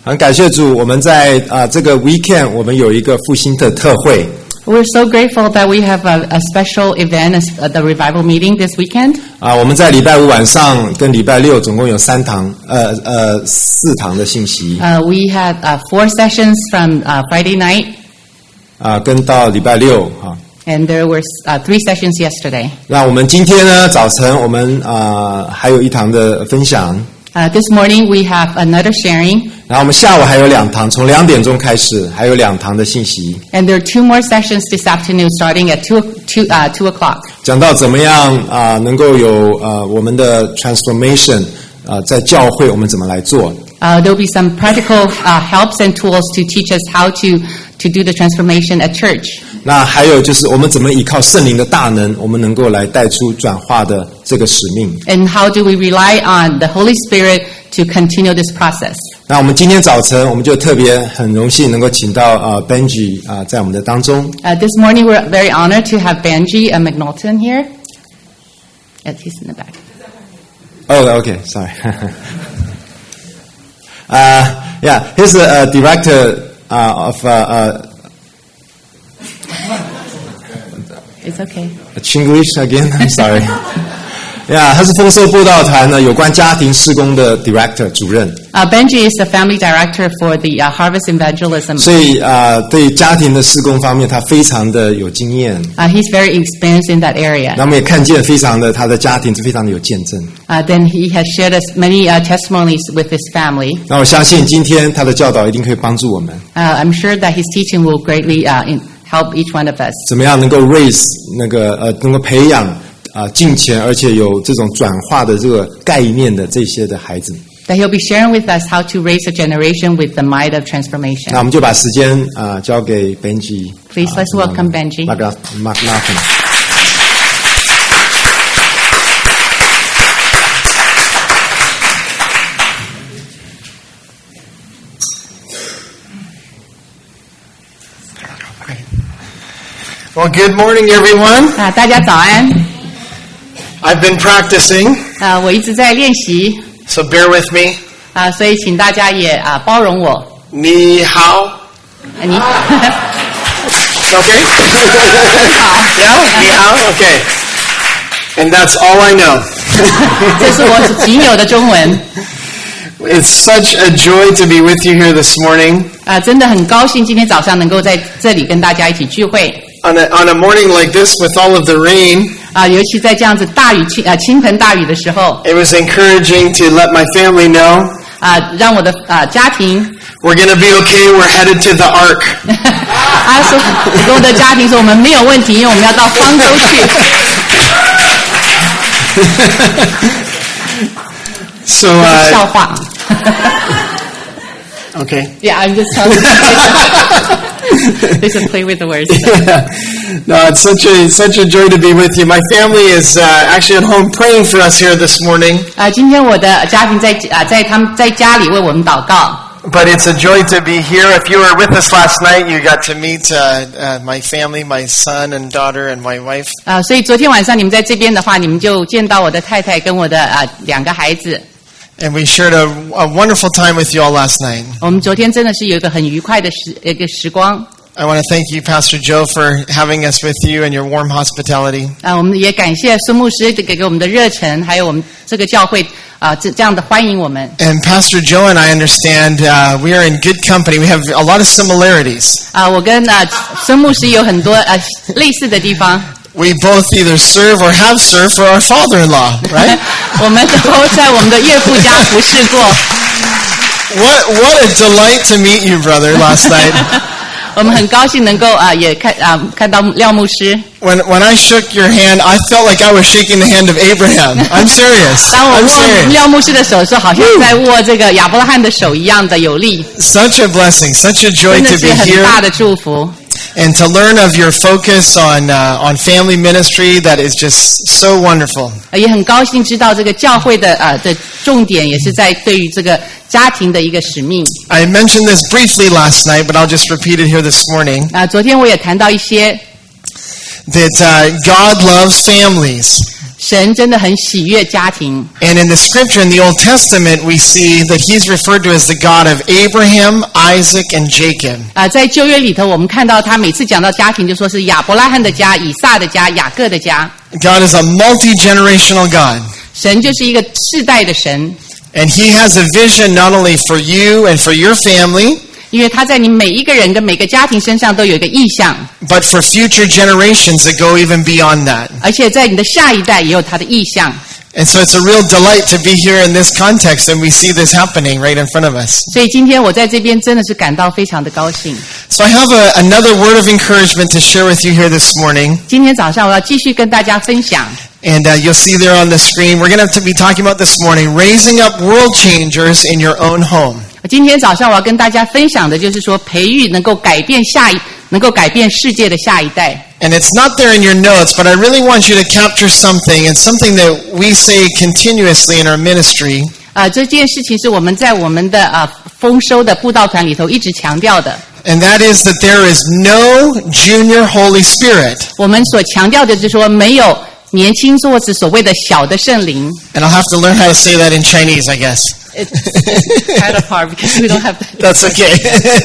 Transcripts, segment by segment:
很感谢主，我们在这个 weekend 我们有一个复兴的特会。 We're so grateful that we have a special event, the revival meeting this weekend. 我们在礼拜五晚上跟礼拜六总共有4堂的信息。 We had 4 sessions from Friday night. 跟到礼拜六 And there were 3 sessions yesterday. 那我们今天呢，早晨我们还有1堂的分享。 This morning we have another sharing. 然后我们下午还有2堂，从2点钟开始，还有2堂的信息。 And there are 2 more sessions this afternoon, starting at 2 o'clock. 讲到怎么样能够有我们的 transformation 在教会我们怎么来做。 There will be some practical helps and tools to teach us how to do the transformation at church. 那还有就是我们怎么依靠圣灵的大能，我们能够来带出转化的这个使命。 And how do we rely on the Holy Spirit to continue this process? 那我们今天早晨我们就特别很荣幸能够请到Benji 在我们的当中。 This morning we're very honored to have Benji McNaughton here. He's in the back. Oh, okay, sorry. Yeah, he's the director of It's okay. Chinglish again. I'm sorry. Yeah, 他是丰收布道团呢有关家庭事工的 director 主任。 Benji is the family director for the Harvest Evangelism. 所以对家庭的事工方面，他非常的有经验。 He's very experienced in that area. 那我们也看见他的家庭是非常的有见证。 Then he has shared us many testimonies with his family. 那我相信今天他的教导一定可以帮助我们。 I'm sure that his teaching will greatly help each one of us. 怎么样能够 raise 能够培养敬虔而且有这种转化的这个概念的这些的孩子。 That he'll be sharing with us how to raise a generation with the might of transformation. 那我们就把时间交给 Benji. Please let's welcome Benji. McNaughton. Well, good morning, everyone. 大家早安。 I've been practicing. 我一直在练习。 So bear with me. 所以请大家也包容我。 你好。 你。 Okay. 好。 Yeah. 你好。Okay. And that's all I know. 这是我仅有的中文。 It's such a joy to be with you here this morning. 真的很高兴今天早上能够在这里跟大家一起聚会。 On a morning like this with all of the rain. 尤其在这样子倾盆大雨的时候。 It was encouraging to let my family know. 让我的家庭。 We're going to be okay. We're headed to the ark. 说跟我的家庭说我们没有问题，因为我们要到方舟去。 So 笑话。 Okay. Yeah, I'm just telling you. They should play with the words. Yeah. No, it's such a joy to be with you. My family is actually at home praying for us here this morning. 今天我的家庭他们在家里为我们祷告。 But it's a joy to be here. If you were with us last night, you got to meet my family, my son and daughter, and my wife. 所以昨天晚上你们在这边的话，你们就见到我的太太跟我的2个孩子。 And we shared a wonderful time with you all last night. 我们昨天真的是有一个很愉快的时光。 I want to thank you, Pastor Joe, for having us with you and your warm hospitality. 我们也感谢孙牧师给我们的热忱，还有我们这个教会这样的欢迎我们。 And Pastor Joe and I understand we are in good company. We have a lot of similarities. 我跟孙牧师有很多类似的地方。 We both either serve or have served for our father-in-law, right? 我们都在我们的岳父家服侍过。 What a delight to meet you, brother, last night. 我们很高兴能够也看到廖牧师。 When I shook your hand, I felt like I was shaking the hand of Abraham. I'm serious. 当我握廖牧师的手的时候，好像在握这个亚伯拉罕的手一样的有力。 Such a blessing, such a joy to be here. 真的是很大的祝福。 And to learn of your focus on family ministry, that is just so wonderful. 也很高兴知道这个教会的重点也是在对于这个家庭的一个使命。 I mentioned this briefly last night, but I'll just repeat it here this morning. 昨天我也谈到一些。 That God loves families. 神真的很喜悦家庭。 And in the scripture, in the Old Testament, we see that he's referred to as the God of Abraham, Isaac, and Jacob. 在旧约里头，我们看到他每次讲到家庭，就说是亚伯拉罕的家、以撒的家、雅各的家。 God is a multi-generational God. 神就是一个世代的神， And he has a vision not only for you and for your family, 因为他在你每一个人跟每个家庭身上都有一个意向， but for future generations that go even beyond that. 而且在你的下一代也有他的意向。 And so it's a real delight to be here in this context, and we see this happening right in front of us. 所以今天我在这边真的是感到非常的高兴。 So I have another word of encouragement to share with you here this morning. 今天早上我要继续跟大家分享。 And you'll see there on the screen, we're going to be talking about this morning, raising up world changers in your own home. 今天早上我要跟大家分享的就是说，培育能够改变世界的下一代。 And it's not there in your notes, but I really want you to capture something, and something that we say continuously in our ministry. 这件事情是我们在我们的丰收的布道团里头一直强调的。 And that is that there is no junior Holy Spirit. 我们所强调的就是说，没有年轻或是所谓的小的圣灵。 And I'll have to learn how to say that in Chinese, I guess. It's kind of hard because we don't have. That's okay.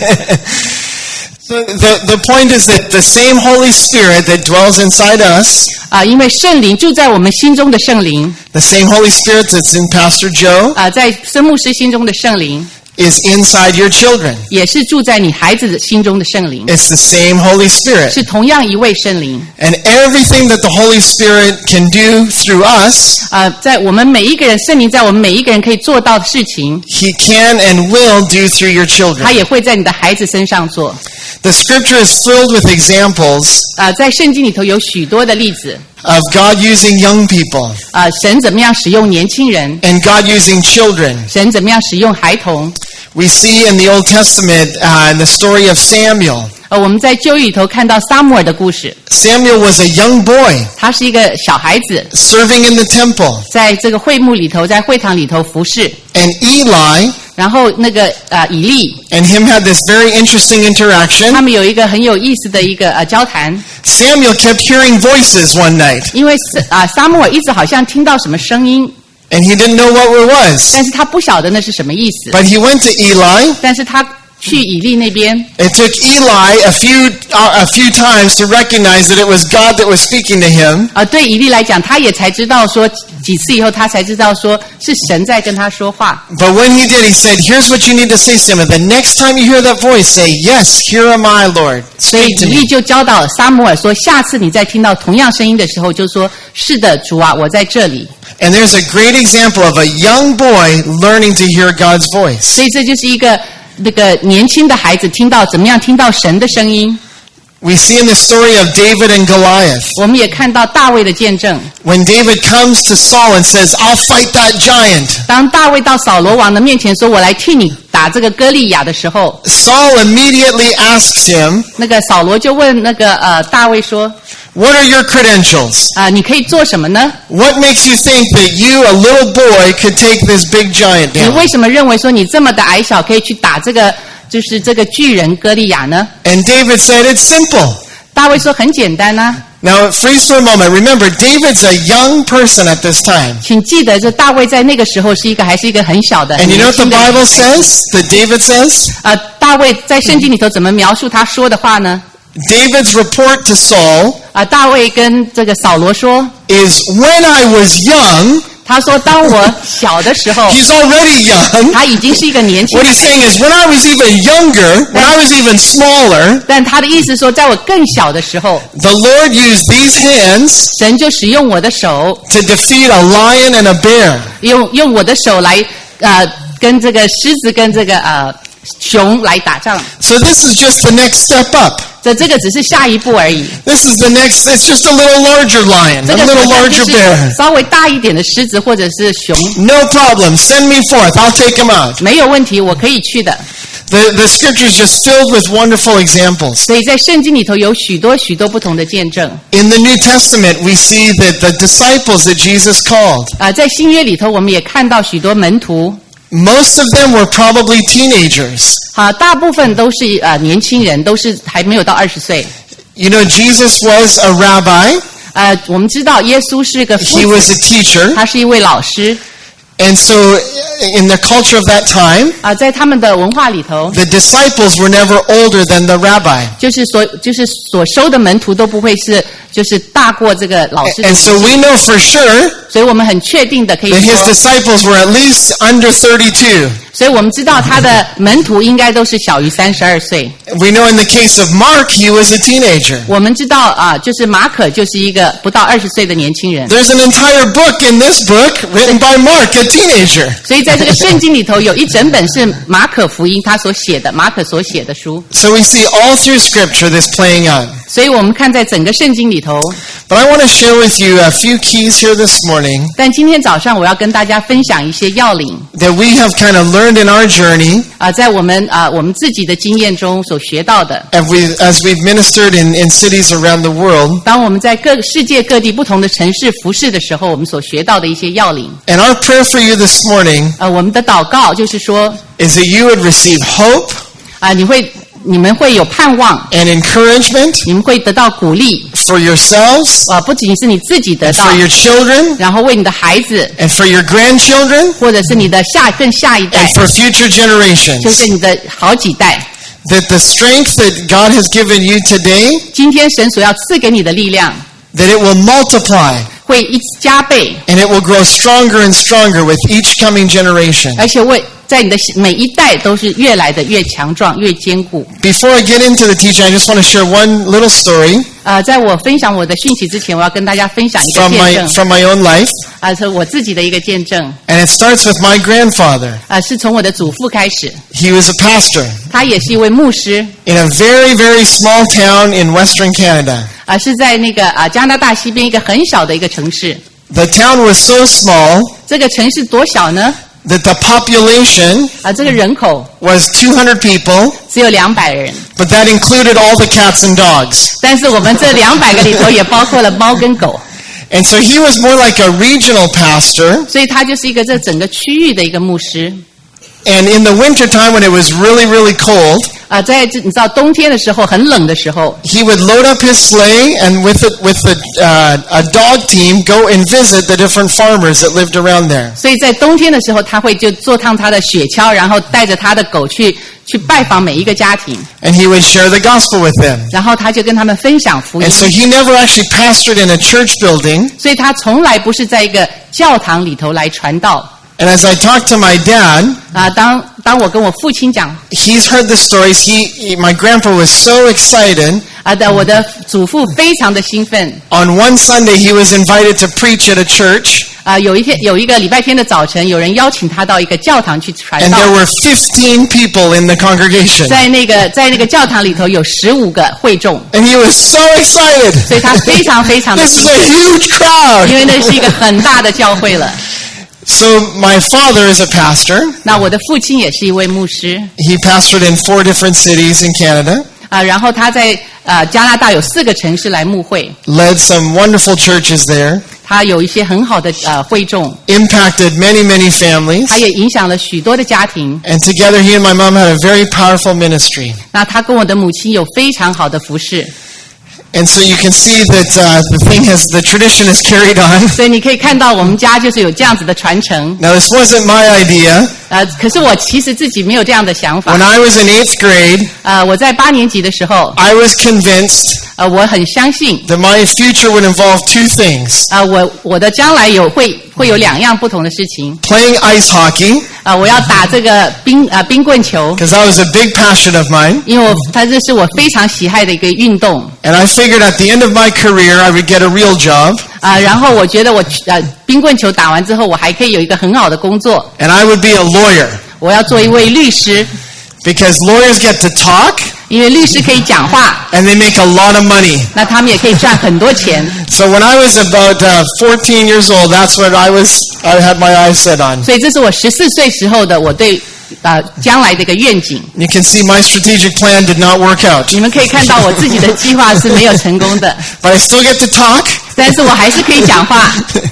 The point is that the same Holy Spirit that dwells inside us, 因为圣灵住在我们心中的圣灵， the same Holy Spirit that's in Pastor Joe, 在孙牧师心中的圣灵， is inside your children. 也是住在你孩子心中的圣灵， It's the same Holy Spirit. 是同样一位圣灵。 And everything that the Holy Spirit can do through us, 在我们每一个人，圣灵在我们每一个人可以做到的事情， He can and will do through your 他 children. 也会在你的孩子身上做。 The scripture is filled with examples 在圣经里头有许多的例子， of God using young people 神怎么样使用年轻人， and God using children. 神怎么样使用孩童。 We see in the Old Testament in the story of Samuel. 我们在旧约里头看到撒母耳的故事， Samuel was a young boy 他是一个小孩子， serving in the temple. 在这个会幕里头，在会堂里头服侍。 And Eli 然后那个以利， and him had this very interesting 他 interaction. 们有一个很有意思的一个交谈， Samuel kept hearing voices one night, 因为撒母耳一直好像听到什么声音， and he didn't know what it was. 但是他不晓得那是什么意思。 But he went to Eli. 但是他去以利那边， It took Eli a few times to recognize that it was God that was speaking to him. 对以利来讲，他也才知道说几次以后，他才知道说是神在跟他说话。 But when he did, he said, "Here's what you need to say, Samuel. The next time you hear that voice, say, 'Yes, here am I, Lord. 所以 Speak to 以利 me.'" 就教导撒母耳说，下次你再听到同样声音的时候，就说：“是的，主啊，我在这里。” And there's a great example of a young boy learning to hear God's voice. 所以这就是一个那个年轻的孩子听到怎么样听到神的声音。 We see in the story of David and Goliath, 我们也看到大卫的见证。 when David comes to Saul and says, "I'll fight that giant," 当大卫到扫罗王的面前说：“我来替你打这个歌利亚”的时候， Saul immediately asks him, 那个扫罗就问那个大卫说 "What are your credentials? 你可以做什么呢？ What makes you think that you, a little boy, could take this big giant 你 down?" 为什么认为说你这么的矮小可以去打这个就是这个巨人歌利亚呢？ And David said, "It's simple." 大卫说很简单啊， Now, freeze for a moment. Remember, David's a young person at this time. 请记得这大卫在那个时候还是一个很小的。 And you know what the 很年轻的 Bible says? That David says? 大卫在圣经里头怎么描述他说的话呢？ David's report to Saul 大卫跟这个扫罗说， is, "When I was young," 他说当我小的时候， he's already young. 他已经是一个年轻 What 人。 he's saying is, when I was even younger, when I was even smaller, 但他的意思说，在我更小的时候， the Lord used these hands 神就使用我的手， to defeat a lion and a bear. 用我的手来跟这个狮子跟这个熊来打仗。 So this is just the next step up. 这个只是下一步而已。 This is the next, it's just a little larger lion, 这 a 个 little 好像 larger 就是 bear. 稍微大一点的狮子或者是熊， No problem. Send me forth. I'll take him out. 没有问题，我可以去的。 The scripture is just filled with wonderful examples. 所以在圣经里头有许多许多不同的见证。 In the New Testament, we see that the disciples that Jesus called, 在新约里头，我们也看到许多门徒， most of them were probably teenagers. 大部分都是年轻人，都是还没有到20岁。 You know, Jesus was a rabbi. 我们知道耶稣是个父 He 子， was a teacher. 他是一位老师。 And so in the culture of that time, 在他们的文化里头， the disciples were never older than the rabbi. 就是所收的门徒都不会是就是大过这个老师的 And 年 so 纪， we know for sure 所以我们很确定的可以 that his 说， disciples were at least under 32. 所以我们知道他的门徒应该都是小于32岁。 We know in the case of Mark, he was a teenager. 我们知道就是马可就是一个不到20岁的年轻人。 There's an entire book in this book written by Mark, a teenager. 所以在这个圣经里头有一整本是马可福音他所写的，马可所写的书。 So we see all through Scripture this playing out. 所以我们看在整个圣经里头， But I want to share with you a few keys here this morning 但今天早上我要跟大家分享一些要领 that we have kind of learned in our journey 在我们自己的经验中所学到的。 as we've ministered in cities around the world. 当我们在世界各地不同的城市服侍的时候，我们所学到的一些要领。 And our prayer for you this morning 我们的祷告就是说， is that you would receive hope 你们会有盼望， and encouragement 你们会得到鼓励。 for yourselves 不仅是你自己得 and 到 for，your children 然后为你的孩子， and for your grandchildren 或者是你的更下一代 and，for future 就是 generations. 你的好几代。 That the strength that God has given you today, 今天神所要赐给你的力量， that it will multiply 会加倍， and it will grow stronger and stronger with each coming generation. 而且在你的每一代都是越来的越强壮、越坚固。 Before I get into the teaching, I just want to share one little story 在我分享我的讯息之前，我要跟大家分享一个 from 见 my 证， from my own life, 是我自己的一个见证， and it starts with my grandfather. 是从我的祖父开始， He was a pastor 他也是一位牧师， in a very, very small town in Western Canada. 是在那个加拿大西边一个很小的一个城市。 The town was so small 这个城市多小呢？ that the population 这个人口 was 200 people, 只有200人， but that included all the cats and dogs. 但是我们这200个里头也包括了猫跟狗， And so he was more like a regional pastor. 所以他就是一个这整个区域的一个牧师。 And in the wintertime when it was really, really cold, 在你知道冬天的时候很冷的时候， he would load up his sleigh and with a dog team go and visit the different farmers that lived around there. 所以在冬天的时候，他会就坐上他的雪橇，然后带着他的狗去拜访每一个家庭， And he would share the gospel with them. 然后他就跟他们分享福音 And。so he never actually pastored in a church building. 所以他从来不是在一个教堂里头来传道。 And as I talked to my dad, 当我跟我父亲讲， he's heard the stories. My grandpa was so excited. 我的祖父非常的兴奋。 On one Sunday, he was invited to preach at a church. 有一个礼拜天的早晨，有人邀请他到一个教堂去传 And 道。 there were 15 people in the congregation. 在那个教堂里头有15个会众， And he was so excited. 所以他非常非常的 This is a huge crowd. 因为那是一个很大的教会了。 So my father is a pastor. 那我的父亲也是一位牧师 He pastored in 4 different cities in Canada. 然后他在加拿大有4个城市来牧会， Led some wonderful churches there. 他有一些很好的会众， Impacted many, many families. 他也影响了许多的家庭。 And together he and my mom had a very powerful ministry. 那他跟我的母亲有非常好的服事， And so you can see that the tradition is carried on. 所以你可以看到我们家就是有这样子的传承。 Now this wasn't my idea. 可是我其实自己没有这样的想法 When。I was in 8th grade, 我在8年级的时候， I was convinced 我很相信， that my future would involve 2 things. 我的将来会有2样不同的事情。 Playing ice hockey, 我要打这个冰棍球， because that was a big passion of mine. 因为这是我非常喜爱的一个运动。 And I figured at the end of my career, I would get a real job. 然后我觉得冰棍球打完之后，我还可以有一个很好的工作， And I would be a lawyer. 我要做一位律师， Because lawyers get to talk, 因为律师可以讲话， and they make a lot of money. 那他们也可以赚很多钱。 So when I was about 14 years old, that's what I had my eyes set on. 所以这是我14岁时候的我对将来的一个愿景。 You can see my strategic plan did not work out. 你们可以看到我自己的计划是没有成功的， But I still get to talk. 但是我还是可以讲话。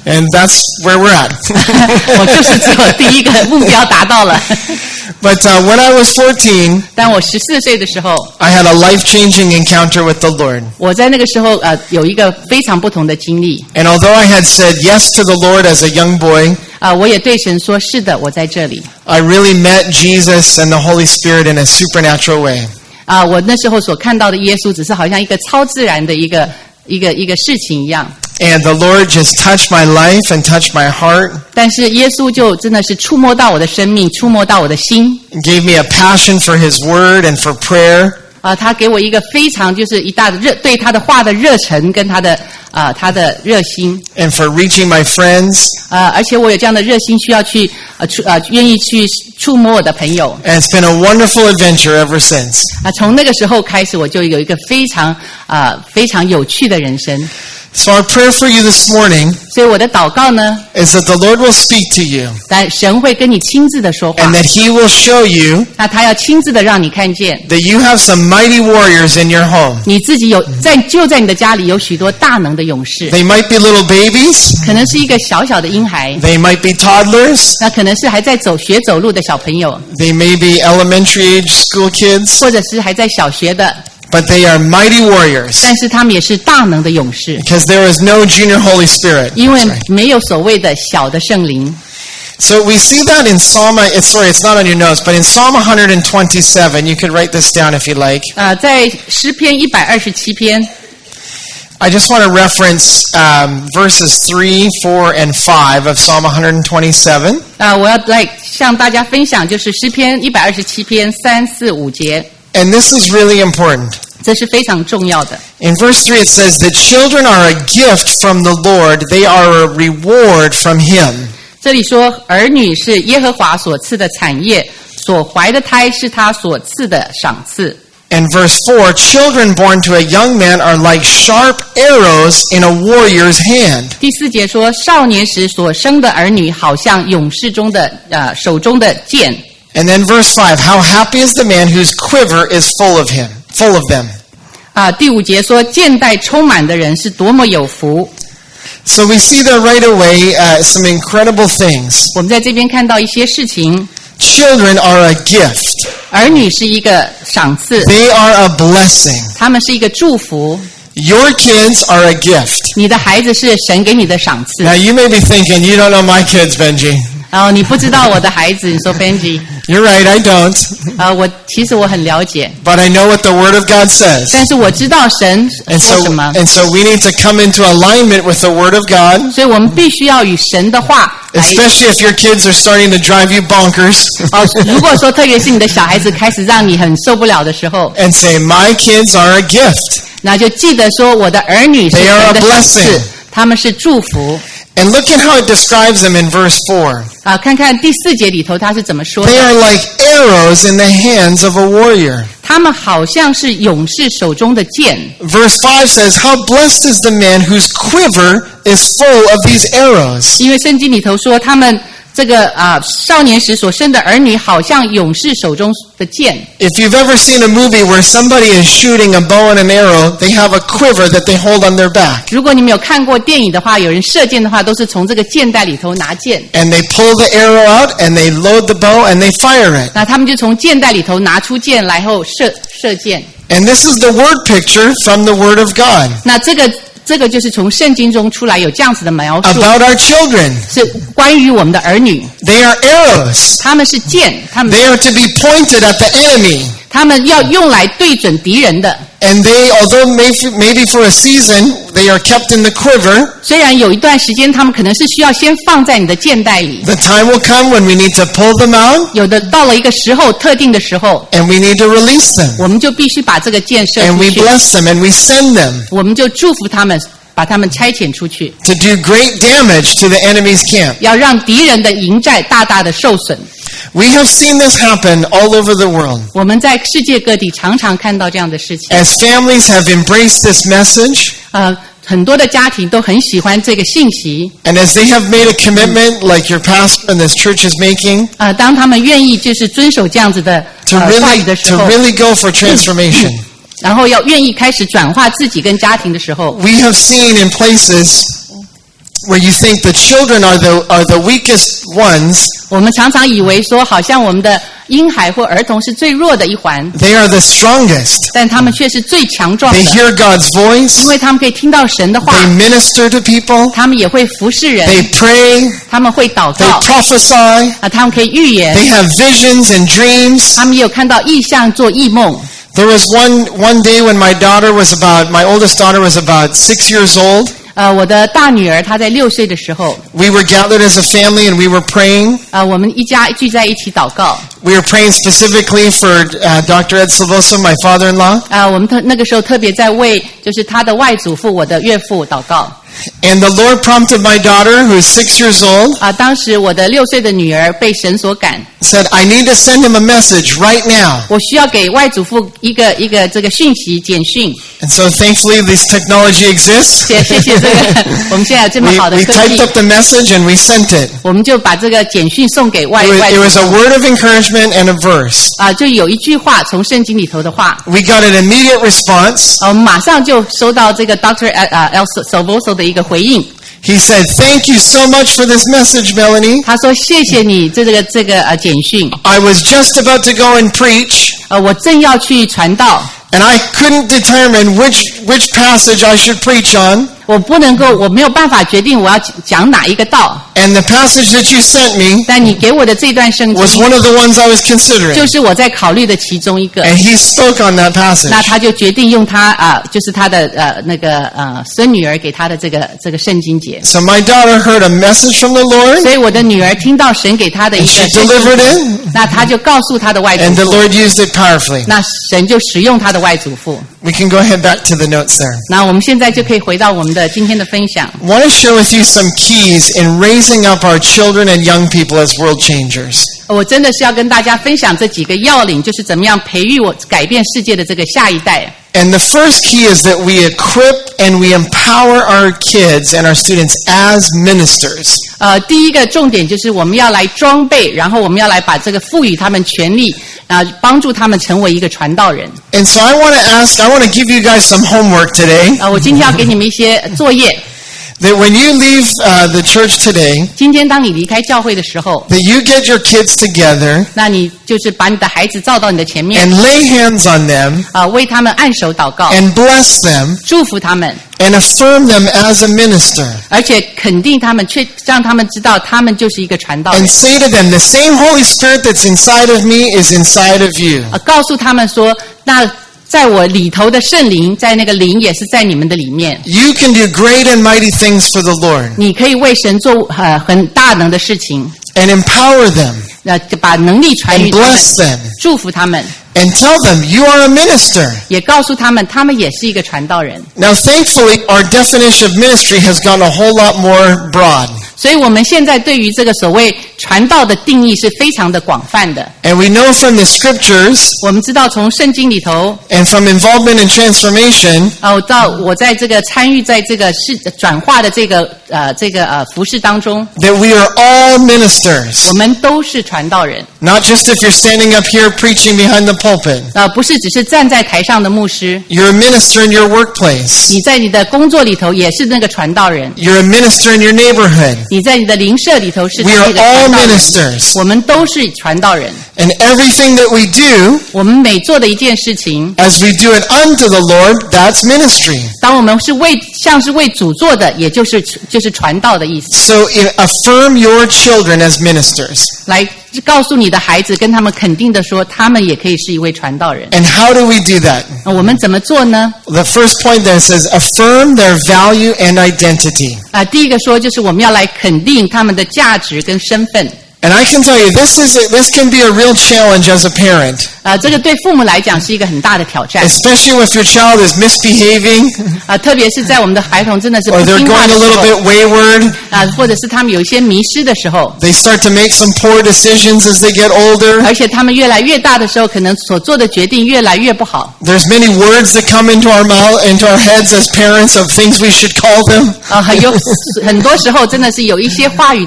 And that's where we're at. 我就是只有第一个目标达到了。 But when I was 14, 当我14岁的时候， I had a life-changing encounter with the Lord. 我在那个时候有一个非常不同的经历。 And although I had said yes to the Lord as a young boy, 我也对神说：“是的，我在这里。” I really met Jesus and the Holy Spirit in a supernatural way. 我那时候所看到的耶稣，只是好像一个超自然的一个事情一样。 And the Lord just touched my life and touched my heart. 但是耶稣就真的是触摸到我的生命，触摸到我的心。 And gave me a passion for His Word and for prayer. 他给我一个非常就是一大的对他的话的热忱跟他的热心。 And for reaching my friends. 而且我有这样的热心，需要去愿意去触摸我的朋友。 And it's been a wonderful adventure ever since. 从那个时候开始，我就有一个非常有趣的人生。 So our prayer for you this morning 所以我的祷告呢 is that the Lord will speak to you 但神会跟你亲自的说话 and that He will show you 那他要亲自的让你看见 that you have some mighty warriors in your home. 你自己就在你的家里有许多大能的勇士 They might be little babies. 可能是一个小小的婴孩 They might be toddlers. 那可能是还在学走路的小朋友 They may be elementary age school kids. 或者是还在小学的 But they are mighty warriors 但是他们也是大能的勇士 because there is no junior Holy Spirit. 因为 That's right. 没有所谓的小的圣灵 So we see that in Psalm, it's not on your notes, but in Psalm 127, you could write this down if you like. 在诗篇127篇 I just want to reference verses 3, 4, and 5 of Psalm 127. 我要来向大家分享就是诗篇127篇3、4、5节 And this is really important. 这是非常重要的 In verse 3 it says that children are a gift from the Lord, they are a reward from Him. 这里说儿女是耶和华所赐的产业所怀的胎是他所赐的赏赐 And verse 4, children born to a young man are like sharp arrows in a warrior's hand. 第4节说少年时所生的儿女好像勇士中的手中的剑 And then verse 5, how happy is the man whose quiver is full of them. 第5节说箭袋充满的人是多么有福 So we see there right away some incredible things. 我们在这边看到一些事情 Children are a gift. 儿女是一个赏赐 They are a blessing. 他们是一个祝福 Your kids are a gift. 你的孩子是神给你的赏赐 Now you may be thinking, you don't know my kids, Benji. 然后你不知道我的孩子你说 Benji You're right, I don't. 其实我很了解 But I know what the Word of God says. 但是我知道神 And 说什么 so we need to come into alignment with the Word of God, 所以我们必须要与神的话来 especially if your kids are starting to drive you bonkers, 如果说特别是你的小孩子开始让你很受不了的时候 and say, my kids are a gift. 那就记得说我的儿女是 They are 神 a 的赏 blessing. 赐他们是祝福 And look at how it describes them in verse 4. 看看第4节里头他是怎么说 They 的 are like arrows in the hands of a warrior. 他们好像是勇士手中的剑 Verse 5 says, how blessed is the man whose quiver is full of these arrows. 因为圣经里头说他们这个少年时所生的儿女好像勇士手中的剑 If you've ever seen a movie where somebody is shooting a bow and an arrow, they have a quiver that they hold on their back. 如果你们有看过电影的话有人射箭的话都是从这个箭袋里头拿箭 And they pull the arrow out and they load the bow and they fire it. 那他们就从箭袋里头拿出箭来后射箭 And this is the word picture from the Word of God 那这个就是从圣经中出来有这样子的描述 about our children. 是关于我们的儿女 They are arrows. 他们是箭他们 They are to be pointed at the enemy. 他们要用来对准敌人的 And they, although maybe for a season, they are kept in the quiver, 虽然有一段时间他们可能是需要先放在你的箭袋里 the time will come when we need to pull them out 有的到了一个时候特定的时候 and we need to release them. 我们就必须把这个箭射 And 出 we 去 bless them and we send them 我们就祝福他们把他们差遣出去 to do great damage to the enemy's camp. 要让敌人的营寨大大的受损 We have seen this happen all over the world. 我们在世界各地常常看到这样的事情 As families have embraced this message, 很多的家庭都很喜欢这个信息 and as they have made a commitment like your pastor and this church is making, 当他们愿意就是遵守这样子的 to 话语的时候 really go for transformation. 然后要愿意开始转化自己跟家庭的时候 We have seen in places where you think the children are the weakest ones. 我们常常以为说，好像我们的婴孩或儿童是最弱的一环， They are the strongest. 但他们却是最强壮的 They， hear God's 因 voice. 为他们可以听到神的话， They minister to people. 他们也会服侍人， They pray. 他们会祷 They 告， prophesy. 他们可以预言， They have visions and dreams. 他们也有看到异象做异梦。 There was one day when my oldest daughter was about 6 years old. 我的大女儿她在6岁的时候， We were gathered as a family and we were praying. 我们一家聚在一起祷告。 We were praying specifically for Dr. Ed Silvoso, my father-in-law. 我们那个时候特别在为就是他的外祖父，我的岳父祷告。 And the Lord prompted my daughter, who is 6 years old, 当时我的6岁的女儿被神所感， said, I need to send him a message right now. 我需要给外祖父一个这个讯息简讯。 And so thankfully this technology exists. 谢谢这个，我们现在有这么 We 好的科 typed 技， up the message and we sent it. 我们就把这个简讯送给外 It was 祖 a 父。 word of encouragement and a verse. 就有一句话从圣经里头的话， We got an immediate response. 我们马上就收到这个 Dr. El Silvoso 的一个回应。 He said, thank you so much for this message, Melanie. 他说：“谢谢你这个简讯。 I was just about to go and preach, 我正要去传道， and I couldn't determine which passage I should preach on. 我没有办法决定我要讲哪一个道。 And the passage that you sent me 但你给我的这段圣 was 经， one of the ones I was 就 considering. 是我在考虑的其中一个。 And he spoke on that passage. 那他就决定用就是他的孙女儿给他的这个圣经节。 So my daughter heard a message from the Lord, 所以我的女儿听到神给她的一 and 个 she 圣经 delivered 节， it, 那她就告诉她的外祖 and the 父， Lord used it powerfully. 那神就使用她的外祖父。 We can go ahead back to the notes there. 那我们现在就可以回到我们的今天的分享。 I want to share with you some keys in raising up our children and young people as world changers. 我真的是要跟大家分享这几个要领，就是怎么样培育改变世界的这个下一代。 And the first key is that we equip and we empower our kids and our students as ministers. 第一个重点就是我们要来装备，然后我们要来把这个赋予他们权利，帮助他们成为一个传道人。 And so I want to give you guys some homework today. 我今天要给你们一些作业。 That when you leave the church today, 今天当你离开教会的时候， that you get your kids together 那你就是把你的孩子召到你的前面， and lay hands on them 为他们按手祷告， and bless them 祝福他们， and affirm them as a minister. 而且肯定他们，却让他们知道他们就是一个传道人 And。say to them, the same Holy Spirit that's inside of me is inside of you. 告诉他们说，那在我里头的圣灵，在那个灵也是在你们的里面。 You can do great and mighty things for the Lord 你可以为神做很大能的事情， and empower them 把能力传予 and 他们， bless them 祝福他们， and tell them you are a minister. 也告诉他们，他们也是一个传道人。 Now, thankfully, our definition of ministry has gone a whole lot more broad. 所以我们现在对于这个所谓传道的定义是非常的广泛的。 And we know from the scriptures 我们知道从圣经里头， and from involvement in transformation 我在这个参与在这个转化的这个服事当中， that we are all ministers. 我们都是传道人。 Not just if you're standing up here preaching behind the pulpit. 不是只是站在台上的牧师， You're a minister in your workplace. 你在你的工作里头也是那个传道人， You're a minister in your neighborhood. 你在你的邻舍里头是 We 那 are 个 all 传道人。 ministers. 我们都是传道人。 And everything that we do, 我们每做的一件事情， as we do it unto the Lord, that's ministry. 当我们是像是为主做的，也就是传道的意思。 So affirm your children as ministers. 来告诉你的孩子，跟他们肯定的说，他们也可以是一位传道人。 And how do we do that? 我们怎么做呢？ The first point there says affirm their value and identity. 第一个说就是我们要来肯定他们的价值跟身份。 And I can tell you, this can be a real challenge as a parent. 这个对父母来讲是一个很大的挑战。 Especially if your child is misbehaving 特别是在我们的孩童真的是不 or they're 听话 going 的 a 时 little 候， bit wayward. 或者是他们有一些迷失的时候， They start to make some poor decisions as they get older. 而且他们越来越大的时候，可能所做的决定越来越不好。 There's many words that come into our mouth, into our heads as parents of things we should call them. 很多时候真的是有一些话语都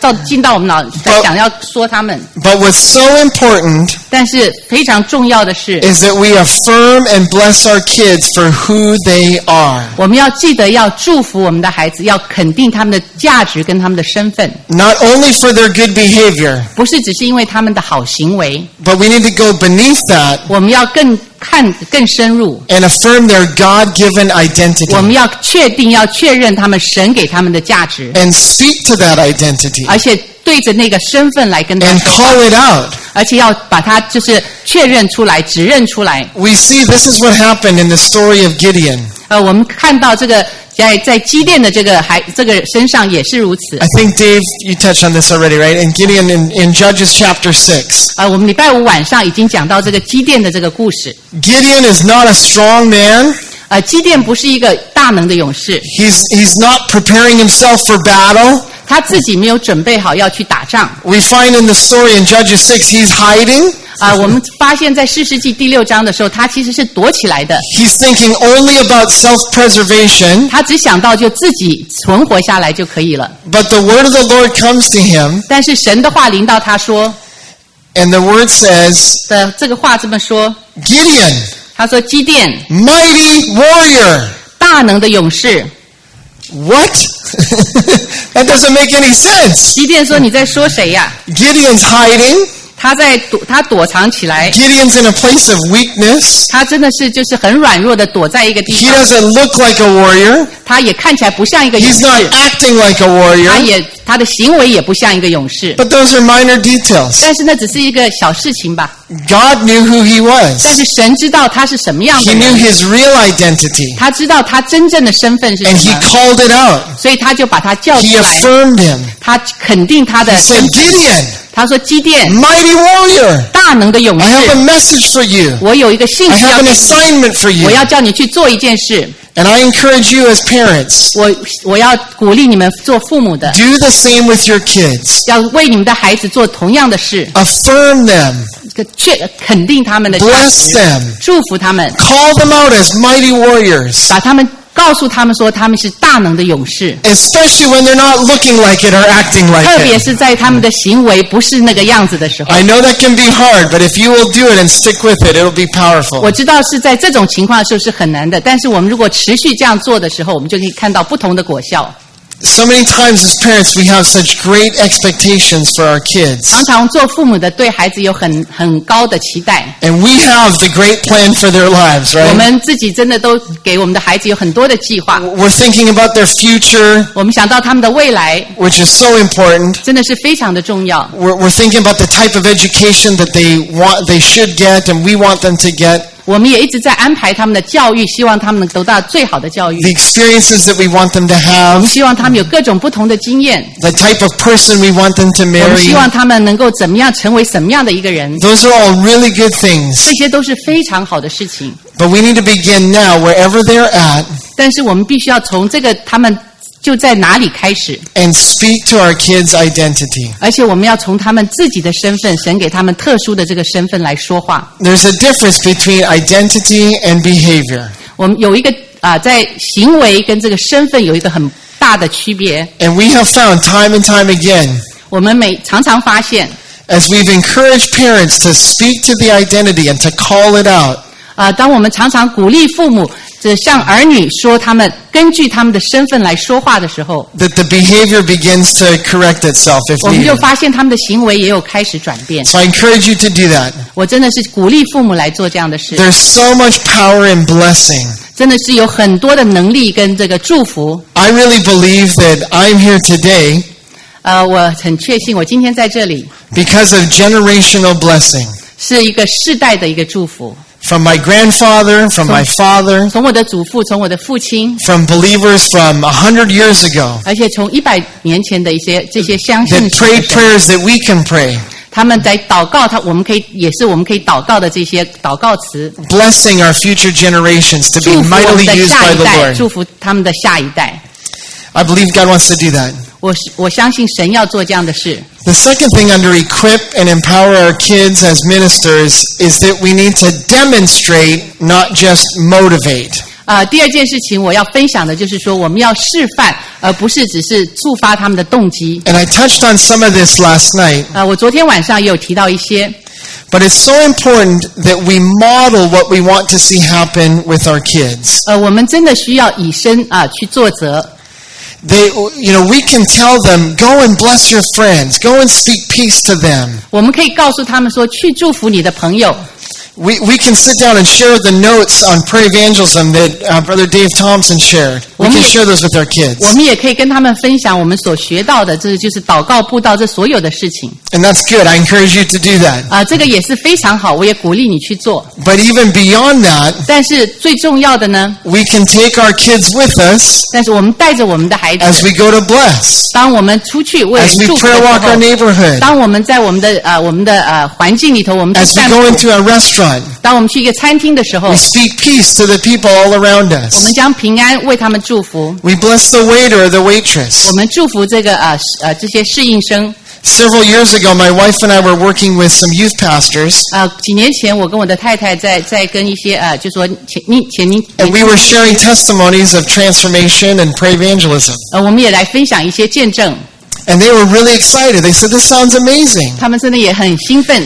进到我们脑，才想要说他们。 But what's so important 但是非常重要的是， is that we affirm and bless our kids for who they are. 我们要记得要祝福我们的孩子，要肯定他们的价值跟他们的身份， Not only for their good behavior, 不是只是因为他们的好行为， but we need to go beneath that 我们要更深入， and affirm their God-given 我 identity 们要确认他们神给他们的价值， and speak to that identity 而且对着那个身份来跟他 and 说话， call it out. 而且要把它就是确认出来、指认出来。 We see this is what happened in the story of Gideon. 我们看到这个在基甸的这个身上也是如此。 I think, Dave, you touched on this already, right? And Gideon in Judges chapter 6. 我们礼拜五晚上已经讲到这个基甸的这个故事。 Gideon is not a strong man. 基甸不是一个大能的勇士， He's not preparing himself for battle. 他自己没有准备好要去打仗。 We find in the story in Judges 6, he's hiding. 我们发现在士师记第6章的时候，他其实是躲起来的。 He's thinking only about self-preservation. 他只想到就自己存活下来就可以了。 But the word of the Lord comes to him, 但是神的话临到他说 and the word says, 的这个话这么说， Gideon, 他说基甸 mighty warrior. 大能的勇士。 What? That doesn't make any sense. 基甸说你在说谁呀？ Gideon's hiding. 他躲藏起来， Gideon's in a place of weakness. 他真的是就是很软弱的躲在一个地 He 方， doesn't look like a warrior. 他也看起来不像一个勇 He's not 士， acting like a warrior. 他的行为也不像一个勇士。 But those are minor details. 但是那只是一个小事情吧。 God knew who he 但 was. 是神知道他是什么样的 He knew 人， his real identity. 他知道他真正的身份是 And 什 he 么， called it out. 所以他就把他叫出 He 来， affirmed him. 他肯定他的 He 身 said, 份。 Gideon, 他说基甸 mighty warrior, 大能的勇 I have a 士， message for you. 我有一个信 I 息要 have 给 an 你， assignment for you. 我要叫你去做一件事。 And I encourage you as parents, 我要鼓励你们做父母的， do the same with your kids. 要为你们的孩子做同样的事， Affirm them. 肯定他们的价 Bless 值， them. 祝福他们， Call them out as mighty warriors. 把他们告诉他们说他们是大能的勇士， Especially when they're not looking like it or acting like 特别 it. 是在他们的行为不是那个样子的时候。 I know that can be hard, but if you will do it and stick with it, it'll be 我 powerful. 知道是在这种情况的时候是很难的，但是我们如果持续这样做的时候，我们就可以看到不同的果效。 So many times as parents, we have such great expectations for our kids. 常常做父母的对孩子有很高的期待， And we have the great plan for their lives, 我 right? 们自己真的都给我们的孩子有很多的计划， We're thinking about their future, 我们想到他们的未来 which is so important. 真的是非常的重要。 We're thinking about the type of education that they should get and we want them to get. 我们也一直在安排他们的教育，希望他们能得到最好的教育， The experiences that we want them to have, 希望他们有各种不同的经验， the type of person we want them to 我们 marry. 希望他们能够怎么样成为什么样的一个人， Those are all really good things. 这些都是非常好的事情。 But we need to begin now, wherever they're at, 但是我们必须要从这个他们就在哪里开始， and speak to our kids' identity. 而且我们要从他们自己的身份，神给他们特殊的这个身份来说话。 There's a difference between identity and behavior. 我们有一个在行为跟这个身份有一个很大的区别。 And we have found time and time again, 我们常常发现， as we've encouraged parents to speak to the identity and to call it out, 当我们常常鼓励父母向儿女说他们根据他们的身份来说话的时候， that the behavior begins to correct itself if 我们就 needed. 发现他们的行为也有开始转变。 So I encourage you to do that. 我真的是鼓励父母来做这样的事， There's so much power in blessing. 真的是有很多的能力跟这个祝福。 I really believe that I'm here today 我很确信我今天在这里 because of generational blessing. 是一个世代的一个祝福， From my grandfather, from my father, 从我的祖父，从我的父亲， from believers from 100 years ago 而且从100年前的这些相信 that 神的 prayed 人 prayers that we can pray, 他们在祷告，我们可以祷告的这些祷告词， blessing our future generations to 祝 be 福我们 mightily 的 used 下 by 一 the 代， Lord. 祝福他们的下一代。 I believe God wants to do that. 我相信神要做这样的事。 The second thing under equip and empower our kids as ministers is that we need to demonstrate, not just motivate. 第二件事情我要分享的就是说，我们要示范，而不是只是触发他们的动机。 And I touched on some of this last night. 我昨天晚上也有提到一些。 But it's so important that we model what we want to see happen with our kids. 我们真的需要以身去作则。 we can tell them, go and bless your friends, go and speak peace to them. 我们可以告诉他们说，去祝福你的朋友。 We can sit down and share the notes on prayer evangelism that Brother Dave Thompson shared. We can share those with our kids. 我们也可以跟他们分享我们所学到的，这就是祷告布道这所有的事情。 And that's good. I encourage you to do that. 这个也是非常好，我也鼓励你去做。 But even beyond that, 但是最重要的呢， we can take our kids with us 但是我们带着我们的孩子， as we go to bless, 当我们出去为人 as we 祝福的 prayer 时 walk our 候， neighborhood, 当我们在我们的环境里头，我们去 as we 散 go 步， into a restaurant. 当我们去一个餐厅的时候， We speak peace to the people all around 我 us. 们将平安为他们祝福， We bless the waiter or the waitress. 我们祝福这个这些侍应生。 Several years ago, my wife and I were working with some youth pastors, 几年前，我跟我的太太在跟一些就说前 and we were sharing testimonies of transformation and prayer evangelism. 我们也来分享一些见证， And they were really excited. They said, "This sounds amazing." 他们真的也很兴奋。